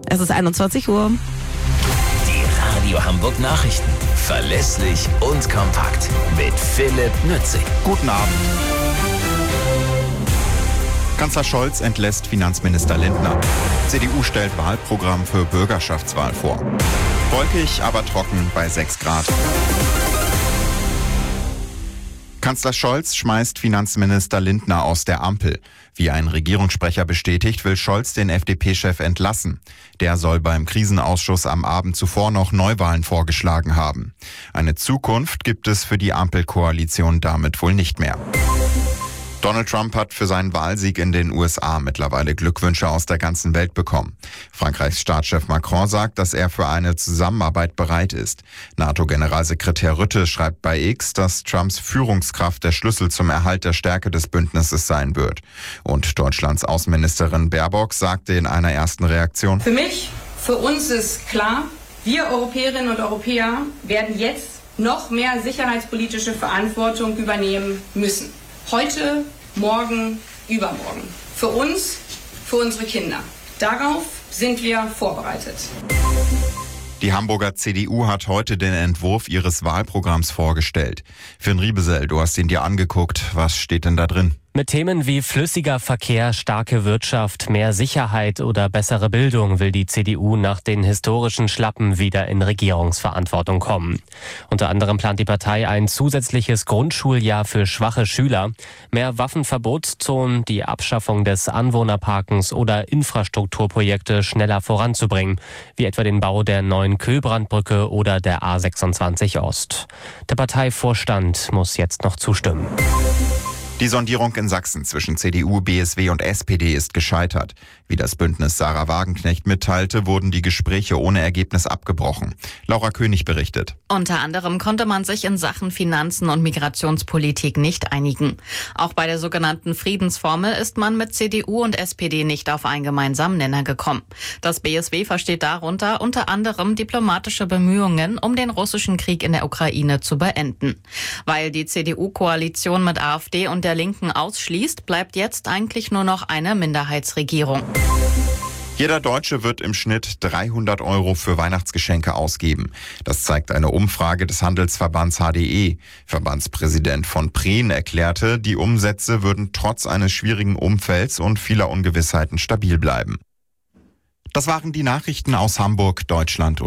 Es ist 21 Uhr. Die Radio Hamburg Nachrichten. Verlässlich und kompakt. Mit Philipp Nützig. Guten Abend. Kanzler Scholz entlässt Finanzminister Lindner. CDU stellt Wahlprogramm für Bürgerschaftswahl vor. Wolkig, aber trocken bei 6 Grad. Kanzler Scholz schmeißt Finanzminister Lindner aus der Ampel. Wie ein Regierungssprecher bestätigt, will Scholz den FDP-Chef entlassen. Der soll beim Krisenausschuss am Abend zuvor noch Neuwahlen vorgeschlagen haben. Eine Zukunft gibt es für die Ampelkoalition damit wohl nicht mehr. Donald Trump hat für seinen Wahlsieg in den USA mittlerweile Glückwünsche aus der ganzen Welt bekommen. Frankreichs Staatschef Macron sagt, dass er für eine Zusammenarbeit bereit ist. NATO-Generalsekretär Rutte schreibt bei X, dass Trumps Führungskraft der Schlüssel zum Erhalt der Stärke des Bündnisses sein wird. Und Deutschlands Außenministerin Baerbock sagte in einer ersten Reaktion: Für uns ist klar, wir Europäerinnen und Europäer werden jetzt noch mehr sicherheitspolitische Verantwortung übernehmen müssen. Heute, morgen, übermorgen. Für uns, für unsere Kinder. Darauf sind wir vorbereitet. Die Hamburger CDU hat heute den Entwurf ihres Wahlprogramms vorgestellt. Finn Riebesell, du hast ihn dir angeguckt. Was steht denn da drin? Mit Themen wie flüssiger Verkehr, starke Wirtschaft, mehr Sicherheit oder bessere Bildung will die CDU nach den historischen Schlappen wieder in Regierungsverantwortung kommen. Unter anderem plant die Partei ein zusätzliches Grundschuljahr für schwache Schüler, mehr Waffenverbotszonen, die Abschaffung des Anwohnerparkens oder Infrastrukturprojekte schneller voranzubringen, wie etwa den Bau der neuen Kühlbrandbrücke oder der A26 Ost. Der Parteivorstand muss jetzt noch zustimmen. Die Sondierung in Sachsen zwischen CDU, BSW und SPD ist gescheitert. Wie das Bündnis Sarah Wagenknecht mitteilte, wurden die Gespräche ohne Ergebnis abgebrochen. Laura König berichtet. Unter anderem konnte man sich in Sachen Finanzen und Migrationspolitik nicht einigen. Auch bei der sogenannten Friedensformel ist man mit CDU und SPD nicht auf einen gemeinsamen Nenner gekommen. Das BSW versteht darunter unter anderem diplomatische Bemühungen, um den russischen Krieg in der Ukraine zu beenden. Weil die CDU-Koalition mit AfD und der Linken ausschließt, bleibt jetzt eigentlich nur noch eine Minderheitsregierung. Jeder Deutsche wird im Schnitt 300 € für Weihnachtsgeschenke ausgeben. Das zeigt eine Umfrage des Handelsverbands HDE. Verbandspräsident von Prehn erklärte, die Umsätze würden trotz eines schwierigen Umfelds und vieler Ungewissheiten stabil bleiben. Das waren die Nachrichten aus Hamburg, Deutschland und